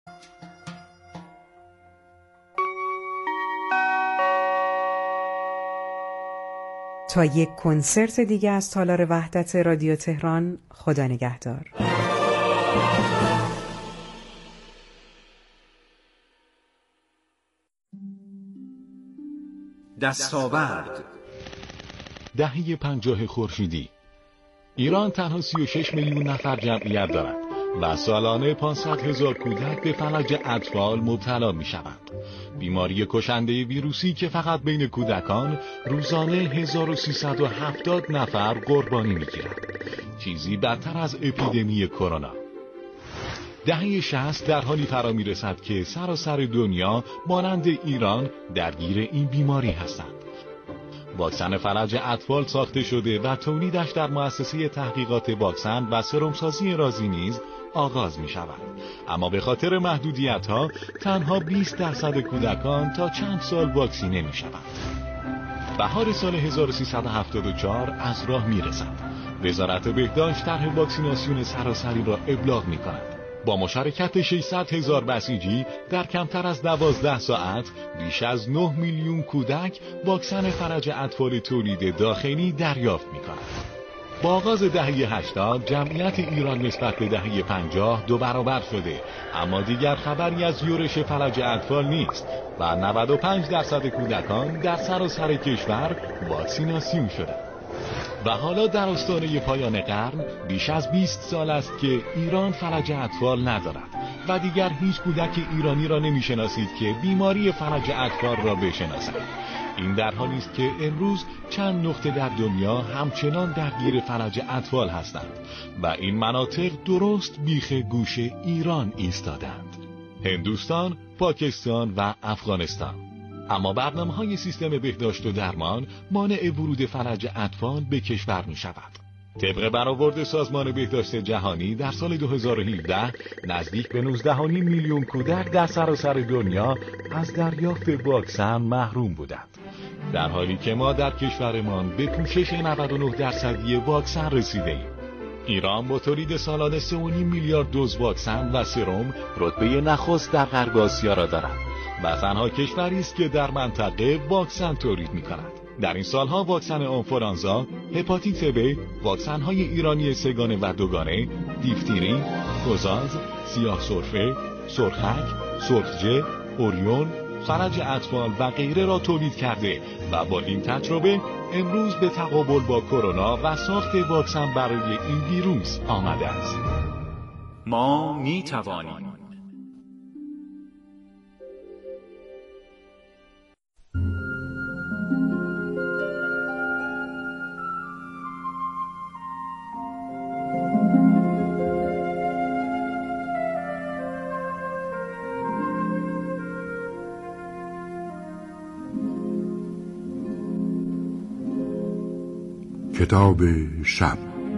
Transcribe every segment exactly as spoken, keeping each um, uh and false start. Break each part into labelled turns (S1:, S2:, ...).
S1: تا یک کنسرت دیگه از تالار وحدت رادیو تهران، خدا نگهدار.
S2: دستاورد
S3: دهه پنجاه خورشیدی. ایران تنها سی و شش میلیون نفر جمعیت دارد و سالانه پانصد هزار کودک به فلج اطفال مبتلا می شوند. بیماری کشنده ویروسی که فقط بین کودکان روزانه هزار و سیصد و هفتاد نفر قربانی می گیرد. چیزی بدتر از اپیدمی کرونا. دهه شصت در حالی فرا می رسد که سراسر دنیا مانند ایران درگیر این بیماری هستند. واکسن فلج اطفال ساخته شده و تولیدش در مؤسسه تحقیقات واکسن و سرمسازی رازی نیز آغاز می شود. اما به خاطر محدودیت ها تنها بیست درصد کودکان تا چند سال واکسینه می شوند. بهار سال هزار و سیصد و هفتاد و چهار از راه می رسد. وزارت بهداشت طرح واکسیناسیون سراسری را ابلاغ می کند. با مشارکت ششصد هزار بسیجی در کمتر از دوازده ساعت بیش از نه میلیون کودک واکسن فلج اطفال تولید داخلی دریافت می کند. با آغاز دهه هشتاد جمعیت ایران نسبت به دهه پنجاه دو برابر شده، اما دیگر خبری از یورش فلج اطفال نیست و نود و پنج درصد کودکان در سراسر کشور واکسیناسیون شده. و حالا در آستانه پایان قرن بیش از بیست سال است که ایران فلج اطفال ندارد و دیگر هیچ کودک ایرانی را نمی‌شناسید که بیماری فلج اطفال را بشناسد. این در حالی است که امروز چند نقطه در دنیا همچنان درگیر فلج اطفال هستند و این مناطق درست بیخ گوش ایران ایستادند: هندوستان، پاکستان و افغانستان. اما برنامه‌های سیستم بهداشت و درمان مانع ورود فلج اطفال به کشور می شود. طبق برآورد سازمان بهداشت جهانی در سال دو هزار و هفده نزدیک به نوزده و نیم میلیون کودک در سراسر دنیا از دریافت واکسن محروم بودند، در حالی که ما در کشورمان به پوشش نود و نه درصدی واکسن رسیده ایم. ایران با تولید سالانه سه و نیم میلیارد دوز واکسن و سرم رتبه نخست در غرب آسیا را دارد و تنها کشوری است که در منطقه واکسن تولید می‌کند. در این سالها واکسن آنفولانزا، هپاتیت ب، واکسن‌های ایرانی سگانه و دوگانه، دیفتری، گزاز، سیاه سرفه، سرخک، سرخجه، اوریون، فلج اطفال و غیره را تولید کرده و با این تجربه امروز به تقابل با کرونا و ساخت واکسن برای این ویروس آمده است.
S2: ما می‌توانیم.
S4: کتاب شب.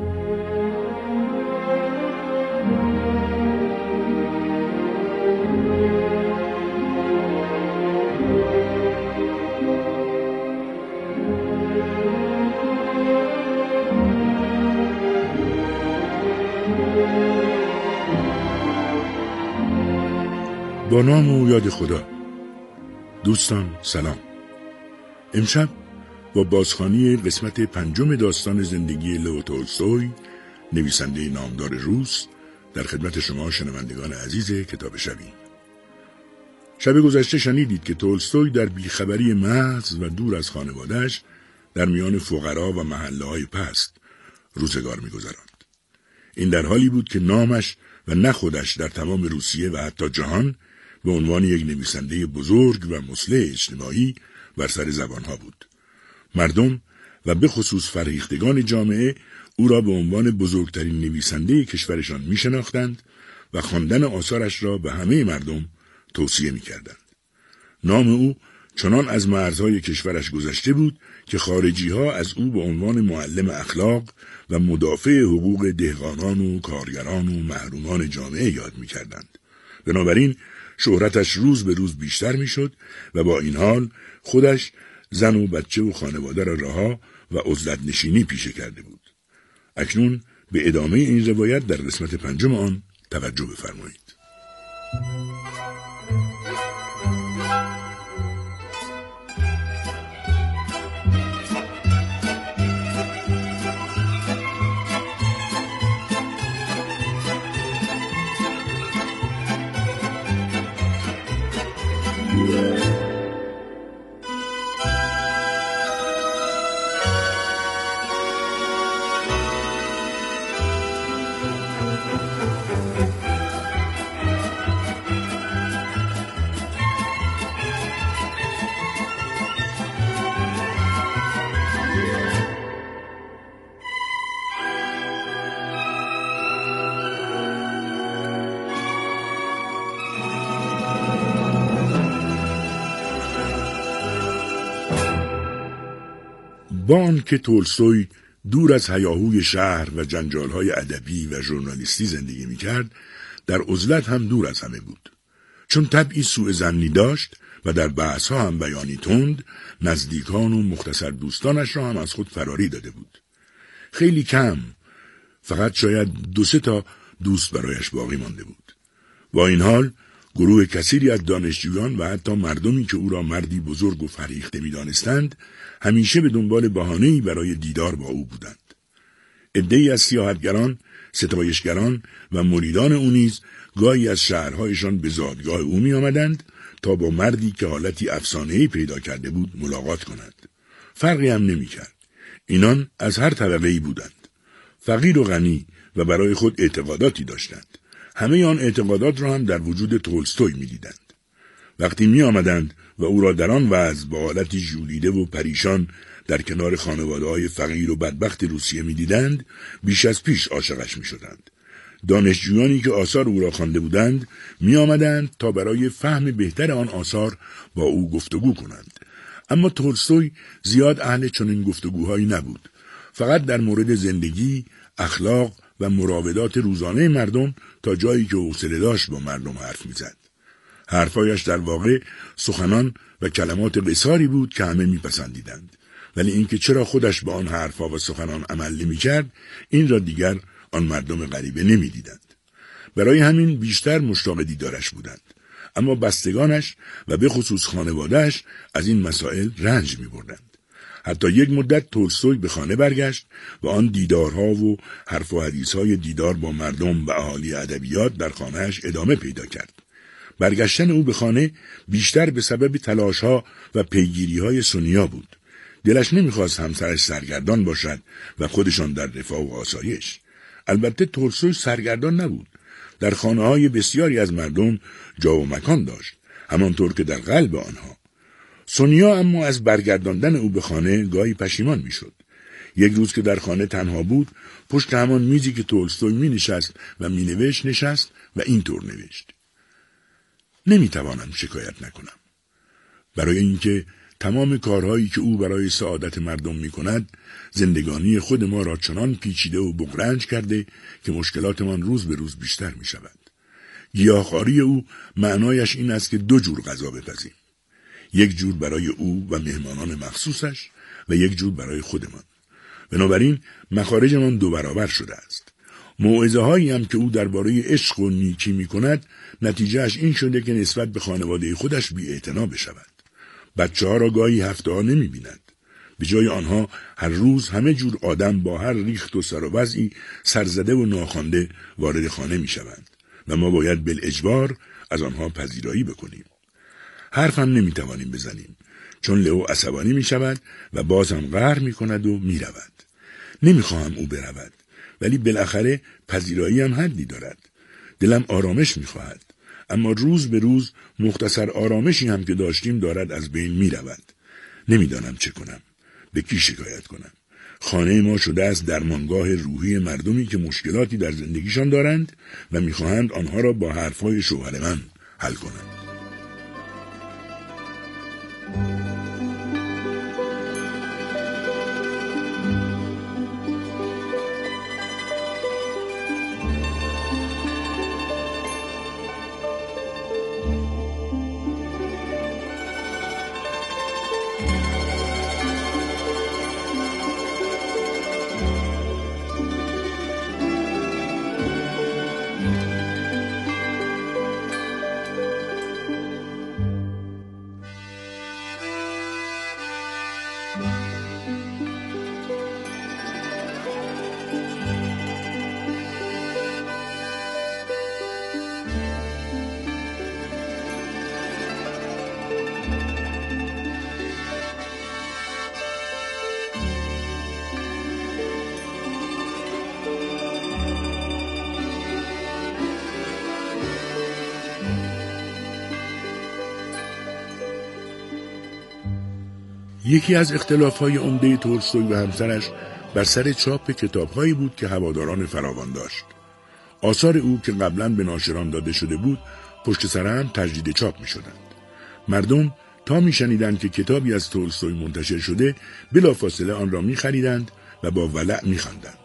S4: با نام و یاد خدا. دوستان سلام. امشب با بازخوانی قسمت پنجم داستان زندگی لئو تولستوی، نویسنده نامدار روس، در خدمت شما شنوندگان عزیز کتاب شبی. شب گذشته شنیدید که تولستوی در بیخبری محض و دور از خانواده‌اش در میان فقرا و محله‌های پست روزگار می‌گذراند. این در حالی بود که نامش و نه خودش در تمام روسیه و حتی جهان به عنوان یک نویسنده بزرگ و مصلح اجتماعی بر سر زبانها بود. مردم و به خصوص فرهیختگان جامعه او را به عنوان بزرگترین نویسنده کشورشان می شناختند و خواندن آثارش را به همه مردم توصیه می کردند. نام او چنان از مرزهای کشورش گذشته بود که خارجی ها از او به عنوان معلم اخلاق و مدافع حقوق دهقانان و کارگران و محرومان جامعه یاد می کردند. بنابراین شهرتش روز به روز بیشتر می شد و با این حال خودش زن و بچه و خانواده را رها و عزلت نشینی پیشه کرده بود. اکنون به ادامه این روایت در قسمت پنجم آن توجه بفرمایید. با آنکه تولستوی دور از هیاهوی شهر و جنجال‌های ادبی و ژورنالیستی زندگی می‌کرد، در عزلت هم دور از همه بود. چون طبعی سوء ظنی داشت و در بحث‌ها هم بیانی تند، نزدیکان و مختصر دوستانش را هم از خود فراری داده بود. خیلی کم، فقط شاید دو سه تا دوست برایش باقی مانده بود. با این حال گروه کثیری از دانشجویان و حتی مردمی که او را مردی بزرگ و فریخته می‌دانستند، همیشه به دنبال بهانه‌ای برای دیدار با او بودند. عده‌ای از سیاحتگران، ستایشگران و مریدان او نیز گاهی از شهرهایشان به زادگاه او می‌آمدند تا با مردی که حالتی افسانه‌ای پیدا کرده بود ملاقات کنند. فرقی هم نمی‌کرد. اینان از هر طبقه‌ای بودند. فقیر و غنی و برای خود اعتقاداتی داشتند. همه آن اعتقادات را هم در وجود تولستوی می‌دیدند. وقتی می‌آمدند و او را در آن وضع با حالتی ژولیده و پریشان در کنار خانواده‌های فقیر و بدبخت روسیه می‌دیدند، بیش از پیش عاشقش می‌شدند. دانشجویانی که آثار او را خوانده بودند، می‌آمدند تا برای فهم بهتر آن آثار با او گفتگو کنند. اما تولستوی زیاد اهل چنین گفتگوهایی نبود. فقط در مورد زندگی، اخلاق و مراودات روزانه مردم تا جایی که حوصله داشت با مردم حرف می‌زد. حرفایش در واقع سخنان و کلمات قصاری بود که همه میپسندیدند، ولی اینکه چرا خودش به آن حرفا و سخنان عمل نمی‌کرد، این را دیگر آن مردم غریبه نمی‌دیدند. برای همین بیشتر مشتاق دیدارش بودند، اما بستگانش و به خصوص خانواده‌اش از این مسائل رنج می‌بردند. حتی یک مدت تولستوی به خانه برگشت و آن دیدارها و حرف و حدیث‌های دیدار با مردم و اهالی ادبیات در خانه‌اش ادامه پیدا کرد. برگشتن او به خانه بیشتر به سبب تلاش‌ها و پیگیری‌های سونیا بود. دلش نمی‌خواست همسرش سرگردان باشد و خودشان در رفاه و آسایش. البته تولستوی سرگردان نبود. در خانه‌های بسیاری از مردم جا و مکان داشت، همانطور که در قلب آنها. سونیا اما از برگرداندن او به خانه گاهی پشیمان می‌شد. یک روز که در خانه تنها بود، پشت همان میزی که تولستوی می‌نشست و می‌نوشت نشست و اینطور نوشت: نمی‌توانم شکایت نکنم. برای اینکه تمام کارهایی که او برای سعادت مردم می‌کند، زندگانی خود ما را چنان پیچیده و بغرنج کرده که مشکلاتمان روز به روز بیشتر می‌شود. گیاهخواری او معنایش این است که دو جور غذا بپزیم. یک جور برای او و مهمانان مخصوصش و یک جور برای خودمان. بنابراین مخارجمان دو برابر شده است. موعظه هایی هم که او درباره عشق و نیکی می کند، نتیجهش این شده که نسبت به خانواده خودش بی اعتنا بشود. بچه ها را گاهی هفته ها نمی بیند. به جای آنها هر روز همه جور آدم با هر ریخت و سر و وضعی سرزده و ناخوانده وارد خانه می شوند و ما باید بالاجبار از آنها پذیرایی بکنیم. حرف هم نمی توانیم بزنیم، چون لئو عصبانی می شود و باز هم قهر می کند و می رود. نمی خواهم او برود، ولی بالاخره پذیرایی هم حدی دارد. دلم آرامش می خواهد، اما روز به روز مختصر آرامشی هم که داشتیم دارد از بین می رود. نمی دانم چه کنم، به کی شکایت کنم. خانه ما شده است درمانگاه روحی مردمی که مشکلاتی در زندگیشان دارند و می خواهند آنها را با حرفهای شوهر من حل کنند. یکی از اختلاف‌های عمده تولستوی و همسرش بر سر چاپ کتاب‌هایی بود که هواداران فراوان داشت. آثار او که قبلاً به ناشران داده شده بود، پشت سر هم تجدید چاپ می‌شدند. مردم تا می‌شنیدند که کتابی از تولستوی منتشر شده، بلافاصله آن را می‌خریدند و با ولع می‌خواندند.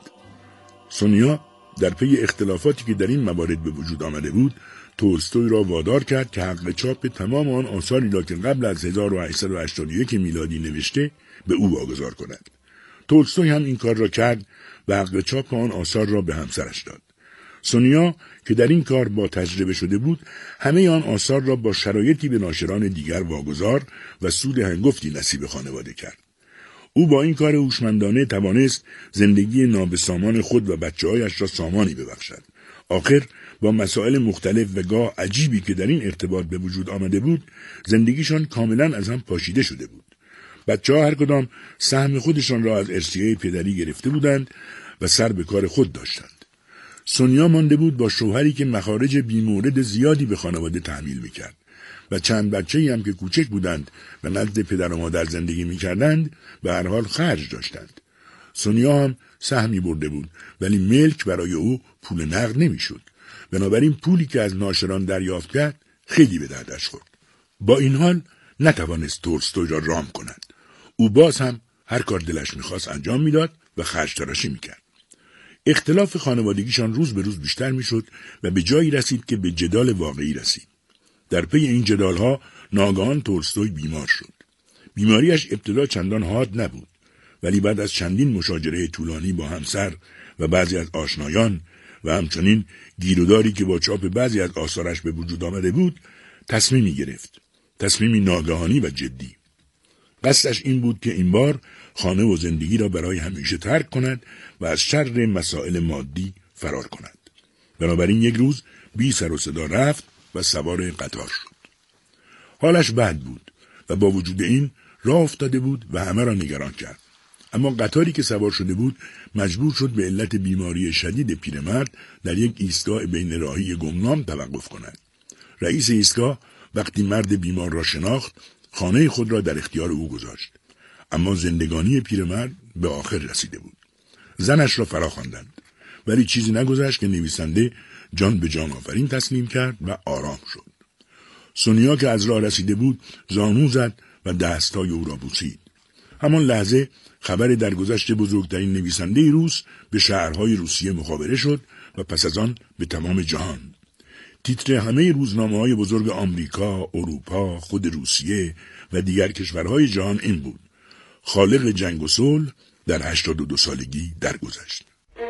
S4: سونیا در پی اختلافاتی که در این موارد به وجود آمده بود، تولستوی را وادار کرد که حق چاپ تمام آن آثاری را که قبل از هزار و هشتصد و هشتاد و یک میلادی نوشته به او واگذار کند. تولستوی هم این کار را کرد و حق چاپ آن آثار را به همسرش داد. سونیا که در این کار با تجربه شده بود، همه آن آثار را با شرایطی به ناشران دیگر واگذار و سود هنگفتی نصیب خانواده کرد. او با این کار هوشمندانه توانست زندگی نابسامان خود و بچه‌هایش را سامانی ببخشد. آخر با مسائل مختلف و گاه عجیبی که در این ارتباط به وجود آمده بود، زندگیشان کاملا از هم پاشیده شده بود. بچه‌ها هر کدام سهم خودشان را از ارثیه پدری گرفته بودند و سر به کار خود داشتند. سونیا مانده بود با شوهری که مخارج بیمورد زیادی به خانواده تحمیل میکرد و چند بچه‌ای هم که کوچک بودند و نزد پدر و مادر زندگی میکردند به هر حال خرج داشتند. سونیا هم سهمی برده بود، ولی ملک برای او پول نقد نمیشد. بنابراین پولی که از ناشران دریافت کرد خیلی به دردش خورد. با این حال نتوانست تولستوی را رام کند. او باز هم هر کار دلش میخواست انجام میداد و خرج تراشی میکرد. اختلاف خانوادگیشان روز به روز بیشتر میشد و به جایی رسید که به جدال واقعی رسید. در پی این جدالها ناگهان تولستوی بیمار شد. بیماریش ابتدا چندان حاد نبود، ولی بعد از چندین مشاجره طولانی با همسر و بعضی از آشنایان و همچنین گیروداری که با چاپ بعضی از آثارش به وجود آمده بود، تصمیمی گرفت. تصمیمی ناگهانی و جدی. قصدش این بود که این بار خانه و زندگی را برای همیشه ترک کند و از شر مسائل مادی فرار کند. بنابراین یک روز بی سر و صدا رفت و سوار قطار شد. حالش بد بود و با وجود این راه افتاده بود و همه را نگران کرد. اما قطاری که سوار شده بود مجبور شد به علت بیماری شدید پیرمرد در یک ایستگاه بین راهی گمنام توقف کند. رئیس ایستگاه وقتی مرد بیمار را شناخت، خانه خود را در اختیار او گذاشت. اما زندگانی پیرمرد به آخر رسیده بود. زنش را فرا خواندند، ولی چیزی نگذشت که نویسنده جان به جان آفرین تسلیم کرد و آرام شد. سونیا که از راه رسیده بود زانو زد و دستای او را بوسید. همان لحظه خبر درگذشت بزرگترین نویسنده روس به شهرهای روسیه مخابره شد و پس از آن به تمام جهان. تیتر همه روزنامه‌های بزرگ آمریکا، اروپا، خود روسیه و دیگر کشورهای جهان این بود: خالق جنگ و صلح در هشتاد و دو سالگی درگذشت.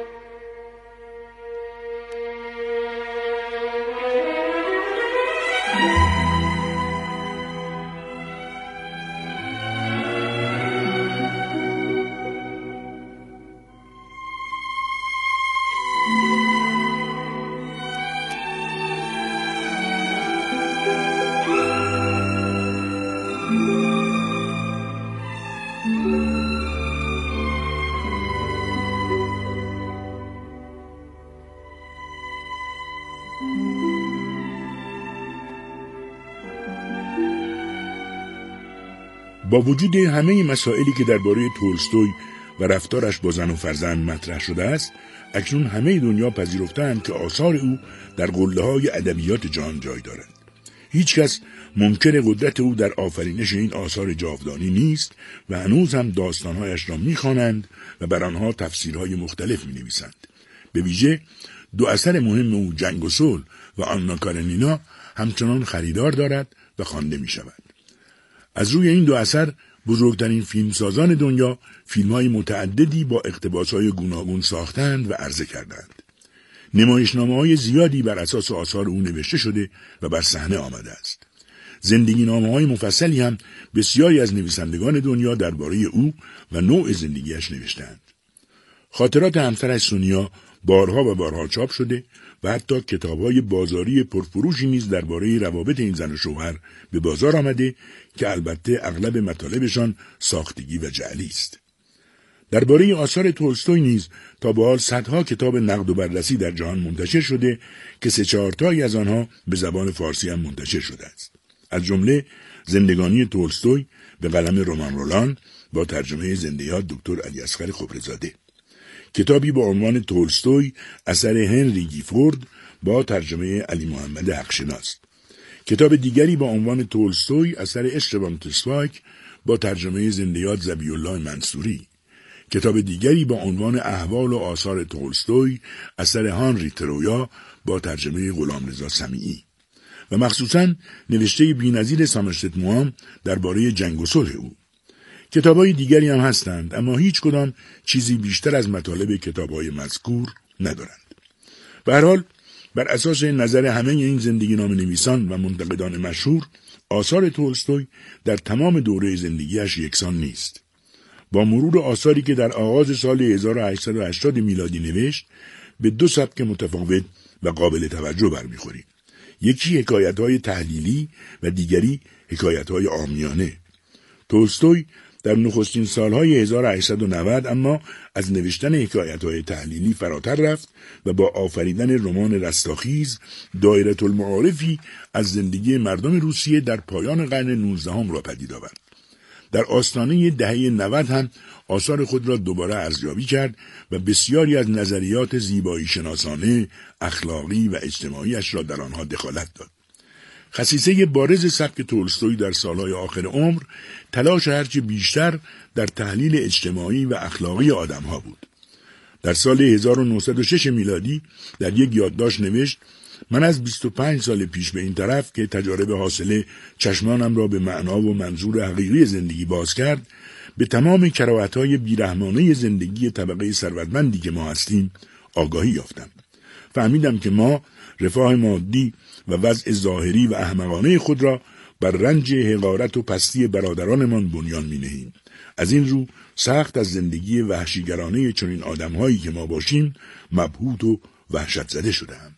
S4: با وجود همه مسائلی که درباره تولستوی و رفتارش با زن و فرزند مطرح شده است، اکنون همه دنیا پذیرفتند که آثار او در قله‌های ادبیات جهان جای دارد. هیچ کس منکر قدرت او در آفرینش این آثار جاودانی نیست و هنوز هم داستانهایش را می‌خوانند و بر آنها تفسیرهای مختلف می‌نویسند. به ویژه دو اثر مهم او، جنگ و صلح و آنا کارنینا، همچنان خریدار دارد و خوانده می‌شود. از روی این دو اثر بزرگترین فیلمسازان دنیا فیلم‌های متعددی با اقتباس‌های گوناگون ساختند و عرضه کردند. نمایشنامه‌های زیادی بر اساس آثار او نوشته شده و بر صحنه آمده است. زندگینامه‌های مفصلی هم بسیاری از نویسندگان دنیا درباره او و نوع زندگیش نوشتند. خاطرات همسرش سونیا بارها و بارها چاپ شده و حتی کتاب‌های بازاری پرفروشی نیز درباره روابط این زن و شوهر به بازار آمده که البته اغلب مطالبشان ساختگی و جعلی است. درباره آثار تولستوی نیز تا به حال صدها کتاب نقد و بررسی در جهان منتشر شده که سه چهارتایی از آنها به زبان فارسی هم منتشر شده است. از جمله زندگانی تولستوی به قلم رومان رولان با ترجمه زنده یاد دکتر علی اصغر خبرزاده. کتابی با عنوان تولستوی اثر هنری گیفورد با ترجمه علی محمد حقشناس. کتاب دیگری با عنوان تولستوی اثر اشتبان تسفاک با ترجمه زنده یاد ذبیح الله منصوری. کتاب دیگری با عنوان احوال و آثار تولستوی اثر هانری ترویا با ترجمه غلامرضا سمیعی و مخصوصاً نوشته بی‌نظیر سامرست موام درباره جنگ و صلح او. کتاب‌های دیگری هم هستند اما هیچ کدام چیزی بیشتر از مطالب کتاب‌های مذکور ندارند. به هر حال بر اساس نظر همه این زندگی نام نویسان و منتقدان مشهور، آثار تولستوی در تمام دوره زندگیش یکسان نیست. با مرور آثاری که در آغاز سال هزار و هشتصد و هشتاد میلادی نوشت، به دو سبک متفاوت و قابل توجه برمیخوریم. یکی حکایت‌های تحلیلی و دیگری حکایت‌های عامیانه. تولستوی در نخستین سالهای هزار و هشتصد و نود اما از نوشتن حکایت‌های تحلیلی فراتر رفت و با آفریدن رمان رستاخیز دایره المعارفی از زندگی مردم روسیه در پایان قرن نوزدهم را پدید آورد. در آستانه دهه نود هم آثار خود را دوباره ارزیابی کرد و بسیاری از نظریات زیبایی شناسانه، اخلاقی و اجتماعیش را در آنها دخالت داد. خصیصه بارز سبک تولستوی در سالهای آخر عمر تلاش هرچه بیشتر در تحلیل اجتماعی و اخلاقی آدمها بود. در سال هزار و نهصد و شش میلادی در یک یادداشت نوشت: من از بیست و پنج سال پیش به این طرف که تجارب حاصله چشمانم را به معنا و منظور حقیقی زندگی باز کرد، به تمام کراهت‌های بیرحمانه زندگی طبقه ثروتمندی که ما هستیم آگاهی یافتم. فهمیدم که ما رفاه مادی و وضع ظاهری و احمقانه خود را بر رنج حقارت و پستی برادرانمان بنیان می‌نهیم. از این رو سخت از زندگی وحشیگرانه چنین آدم‌هایی که ما باشیم مبهوت و وحشت زده شدم.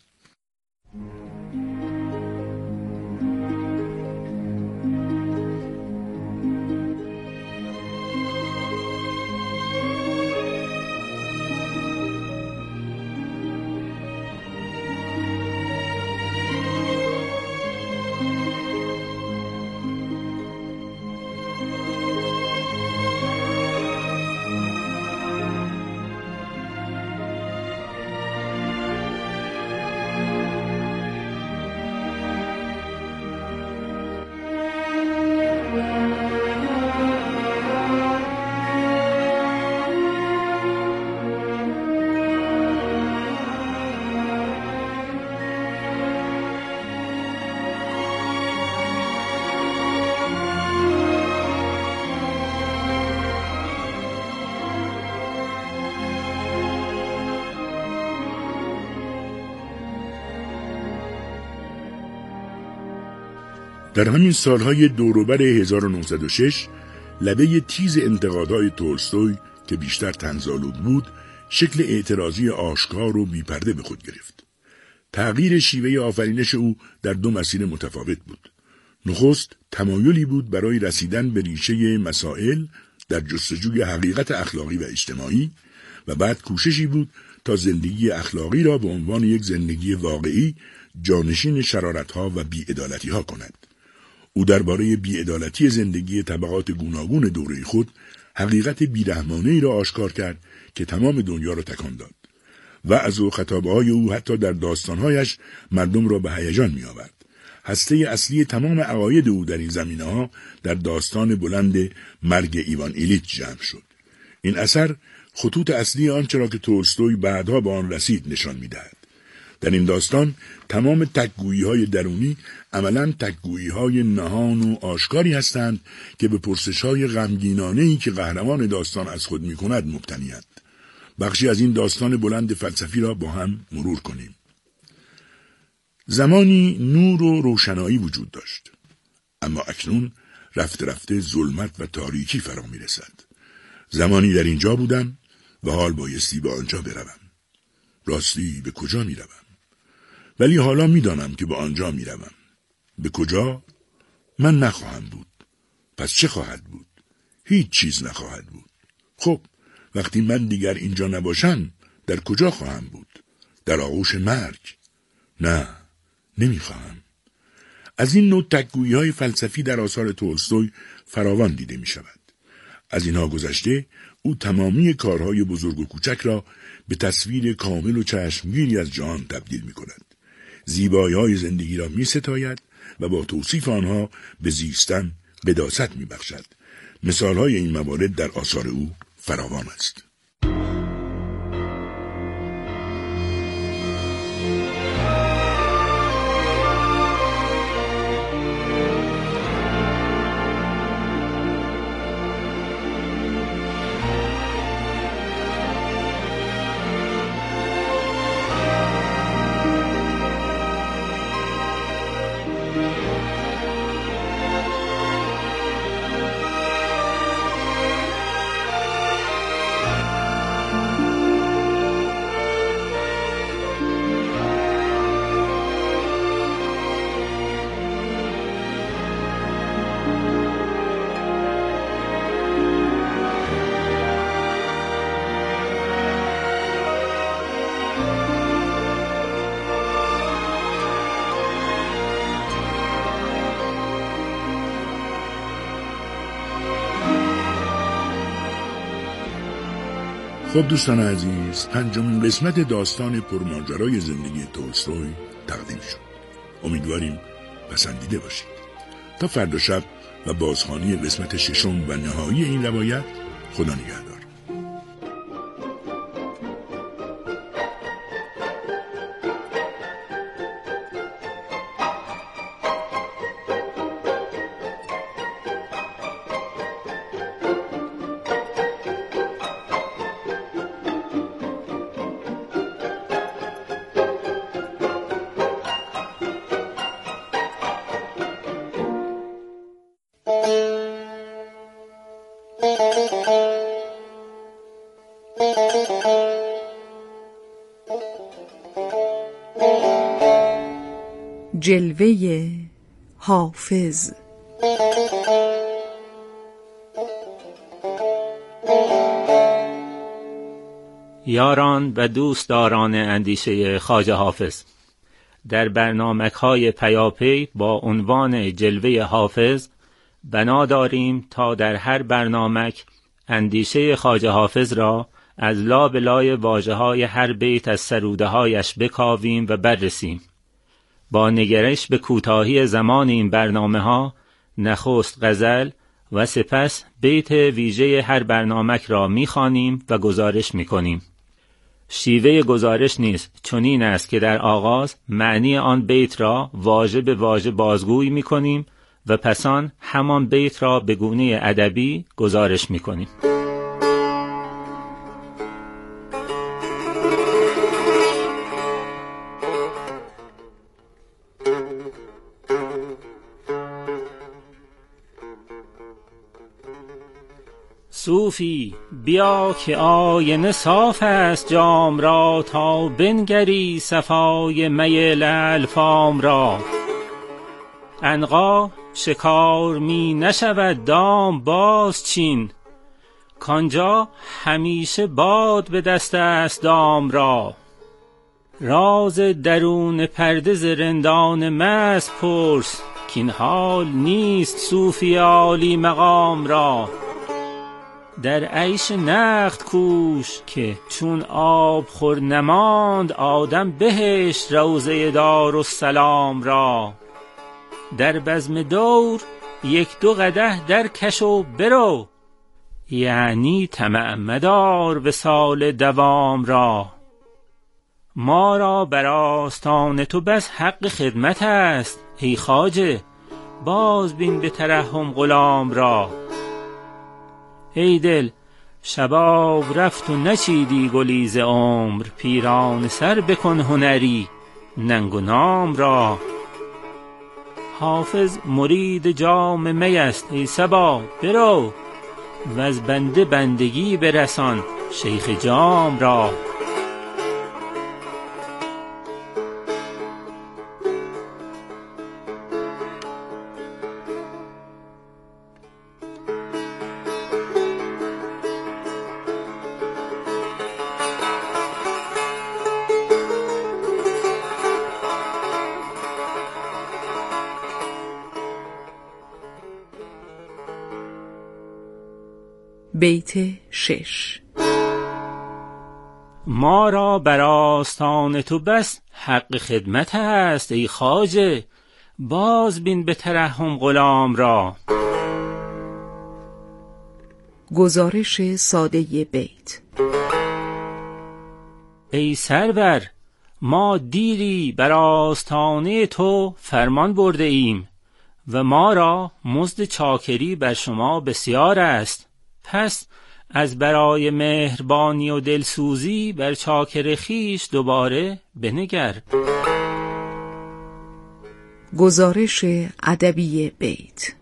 S4: در همین سالهای دوروبر هزار و نهصد و شش لبه تیز انتقادهای تولستوی که بیشتر طنزآلود بود شکل اعتراضی آشکار و بیپرده به خود گرفت. تغییر شیوه آفرینش او در دو مسیر متفاوت بود. نخست تمایلی بود برای رسیدن به ریشه مسائل در جستجوی حقیقت اخلاقی و اجتماعی و بعد کوششی بود تا زندگی اخلاقی را به عنوان یک زندگی واقعی جانشین شرارت‌ها و بی‌عدالتی‌ها کند. او درباره بی‌عدالتی زندگی طبقات گوناگون دوره خود حقیقت بیرحمانه‌ای را آشکار کرد که تمام دنیا را تکان داد. وعظ و خطابه‌های او حتی در داستان‌هایش مردم را به هیجان می‌آورد. هسته اصلی تمام عقاید او در این زمینه‌ها در داستان بلند مرگ ایوان ایلیچ جمع شد. این اثر خطوط اصلی آنچه را که تولستوی بعدها به آن رسید نشان می‌دهد. در این داستان تمام تک‌گویی‌های درونی عملاً تک‌گویی‌های نهان و آشکاری هستند که به پرسش‌های غمگینانه‌ای که قهرمان داستان از خود می‌کند مبتنی‌اند. بخشی از این داستان بلند فلسفی را با هم مرور کنیم. زمانی نور و روشنایی وجود داشت، اما اکنون رفته رفته ظلمت و تاریکی فرا می‌رسد. زمانی در اینجا بودم و حال بایستی به آنجا بروم. راستی به کجا می‌روم؟ ولی حالا می‌دانم که به آنجا می‌روم. به کجا؟ من نخواهم بود. پس چه خواهد بود؟ هیچ چیز نخواهد بود. خب وقتی من دیگر اینجا نباشم در کجا خواهم بود؟ در آغوش مرگ؟ نه، نمیخواهم. از این نوع تک‌گویی‌های فلسفی در آثار تولستوی فراوان دیده می شود. از اینها گذشته او تمامی کارهای بزرگ و کوچک را به تصویر کامل و چشمگیری از جهان تبدیل می کند. زیبایی‌های زندگی را می ستاید و با توصیف آنها به زیستن قداست می بخشد. مثالهای این موارد در آثار او فراوان است. خب دوستان عزیز، پنجمین قسمت داستان پرماجرای زندگی تولستوی تقدیم شد. امیدواریم پسندیده باشید. تا فردا شب و بازخوانی قسمت ششم و نهایی این روایت، خدا نگهدار.
S1: جلوه حافظ.
S5: یاران و دوستداران اندیشه خواجه حافظ، در برنامه‌های پیاپی با عنوان جلوه حافظ بنا داریم تا در هر برنامه اندیشه خواجه حافظ را از لاب لای واژه‌های هر بیت از سروده‌هایش بکاویم و بررسیم. با نگرش به کوتاهی زمان این برنامه‌ها، نخست غزل و سپس بیت ویژه هر برنامه را می‌خوانیم و گزارش می‌کنیم. شیوه گزارش نیز چنین است که در آغاز معنی آن بیت را واژه به واژه بازگویی می‌کنیم و پسان همان بیت را به گونه ادبی گزارش می‌کنیم. صوفی بیا که آینه صاف است جام را، تا بنگری صفای می لعل فام را. عنقا شکار می نشود دام باز چین، کانجا همیشه باد به دست است دام را. راز درون پرده ز رندان مست پرس، کین حال نیست صوفی عالی مقام را. در عیش نقد کوش که چون آب خور نماند، آدم بهشت روضه دارالسلام را. در بزم دور یک دو قدح در کش و برو، یعنی طمع مدار وصال دوام را. ما را بر آستان تو بس حق خدمت است، ای خواجه باز بین به ترحم غلام را. ای دل شباب رفت و نچیدی گلیز عمر، پیران سر بکن هنری ننگ و نام را. حافظ مرید جام می است ای صبا برو، و از بنده بندگی برسان شیخ جام را.
S1: بیت شش.
S5: ما را بر آستان تو بس حق خدمت است ای خواجه، باز بین به ترحم غلام را.
S1: گزارش ساده بیت.
S5: ای سرور، ما دیری بر آستانه تو فرمان برده ایم و ما را مزد چاکری بر شما بسیار است، پس از برای مهربانی و دلسوزی بر چاکر خیش دوباره بنگر.
S1: گزارش ادبی بیت.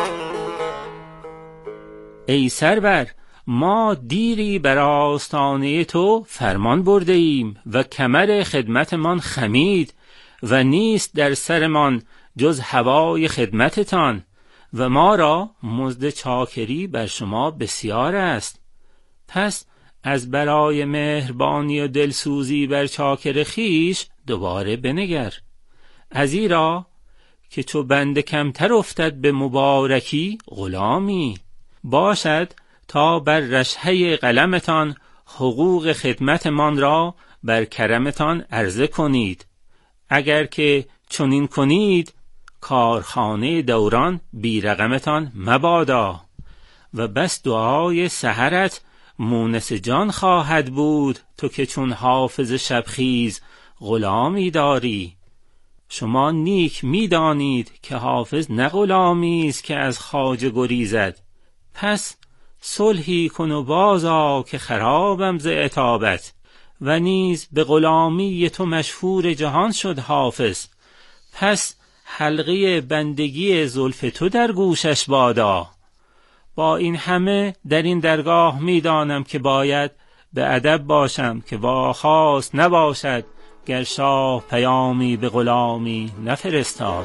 S5: ای سرور، ما دیری بر آستانه تو فرمان برده ایم و کمر خدمتمان خمید و نیست در سرمان جز هوای خدمتتان و ما را مزد چاکری بر شما بسیار است، پس از برای مهربانی و دلسوزی بر چاکر خیش دوباره بنگر. ازیرا که چو بنده کمتر افتد به مبارکی غلامی، باشد تا بر رشحه قلمتان حقوق خدمتمان را بر کرمتان عرضه کنید. اگر که چنین کنید کارخانه دوران بی رقمتان مبادا و بس دعای سحرت مونس جان خواهد بود، تو که چون حافظ شبخیز غلامی داری. شما نیک می دانید که حافظ نه غلامی است که از خواجه گریزد، پس صلحی کن و بازآ که خرابم ز عتابت. و نیز به غلامی تو مشهور جهان شد حافظ، پس حلقه بندگی زلف تو در گوشش بادا. با این همه در این درگاه می دانم که باید به ادب باشم که واخواست نباشد گر شاه پیامی به غلامی نفرستاد.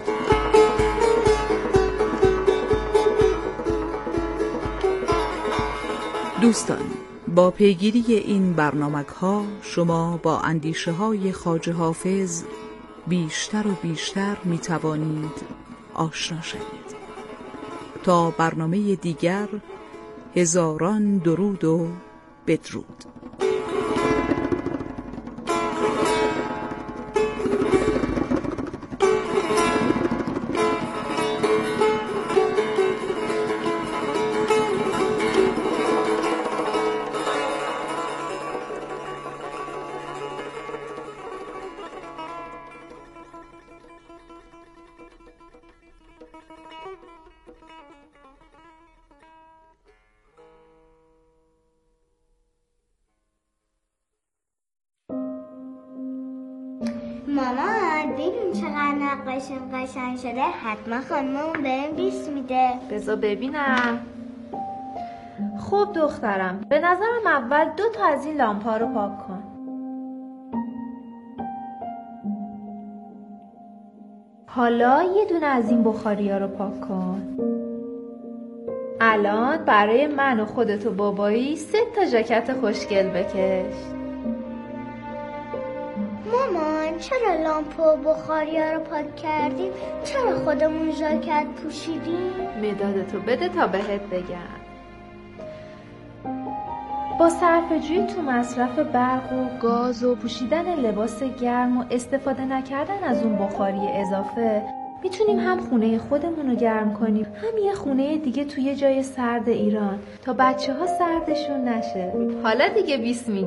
S1: دوستان، با پیگیری این برنامه‌ها شما با اندیشه های خواجه حافظ بیشتر و بیشتر می توانید آشنا شوید. تا برنامه دیگر، هزاران درود و بدرود.
S6: مامان ببین چقدر نقاشیم قشنگ شده، حتما خانممون بهم بیست میده.
S7: بذار ببینم. خب دخترم، به نظرم اول دو تا از این لامپا رو پاک کن. حالا یه دونه از این بخاریا رو پاک کن. الان برای من و خودت و بابایی سه تا ژاکت خوشگل بکش.
S6: مامان چرا لامپ و بخاریا رو پاک کردیم؟ چرا خودمون ژاکت پوشیدیم؟
S7: مدادتو بده تا بهت بگم. با صرفه‌جویی تو مصرف برق و گاز و پوشیدن لباس گرم و استفاده نکردن از اون بخاری اضافه میتونیم هم خونه خودمون رو گرم کنیم، هم یه خونه دیگه توی جای سرد ایران تا بچه ها سردشون نشه. حالا دیگه بیست